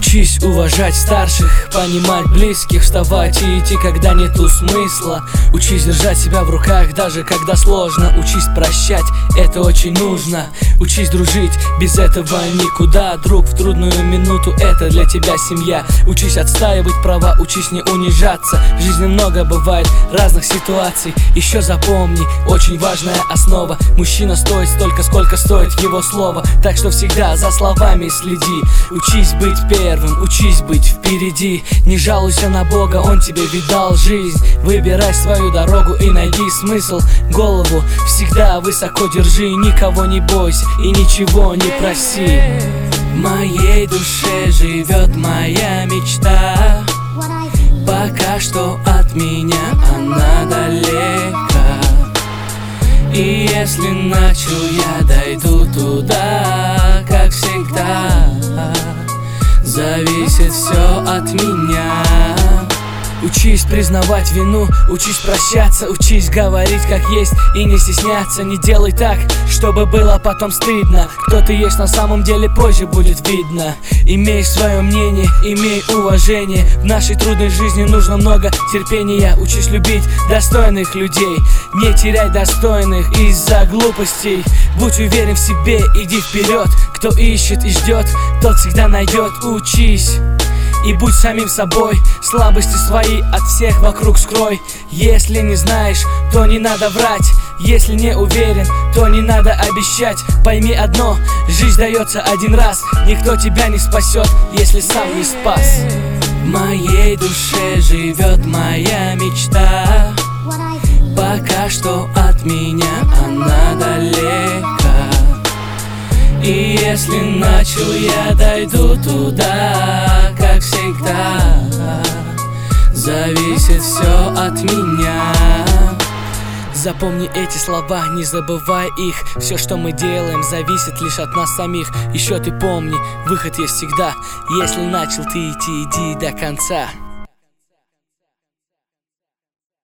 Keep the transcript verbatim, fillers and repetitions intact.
Учись уважать старших, понимать близких, вставать и идти, когда нету смысла. Учись держать себя в руках, даже когда сложно. Учись прощать, это очень нужно. Учись дружить, без этого никуда. Друг в трудную минуту, это для тебя семья. Учись отстаивать права, учись не унижаться. В жизни много бывает разных ситуаций. Еще запомни, очень важная основа: мужчина стоит столько, сколько стоит его слово. Так что всегда за словами следи. Учись быть первым, учись быть впереди. Не жалуйся на Бога, Он тебе ведь дал жизнь. Выбирай свою дорогу и найди смысл. Голову всегда высоко держи, никого не бойся и ничего не проси. В моей душе живет моя мечта. Пока что от меня она далека. И если начал, я дойду туда, как всегда. Зависит все от меня. Учись признавать вину, учись прощаться, учись говорить как есть и не стесняться. Не делай так, чтобы было потом стыдно. Кто ты есть на самом деле, позже будет видно. Имей свое мнение, имей уважение. В нашей трудной жизни нужно много терпения. Учись любить достойных людей, не теряй достойных из-за глупостей. Будь уверен в себе, иди вперед. Кто ищет и ждет, тот всегда найдет. Учись и будь самим собой, слабости свои от всех вокруг скрой. Если не знаешь, то не надо врать. Если не уверен, то не надо обещать. Пойми одно, жизнь дается один раз. Никто тебя не спасет, если сам не спас. В моей душе живет моя мечта. Пока что от меня она далека. И если начал, я дойду туда, как всегда. Зависит все от меня. Запомни эти слова, не забывай их. Все, что мы делаем, зависит лишь от нас самих. Еще ты помни, выход есть всегда. Если начал ты идти, иди до конца.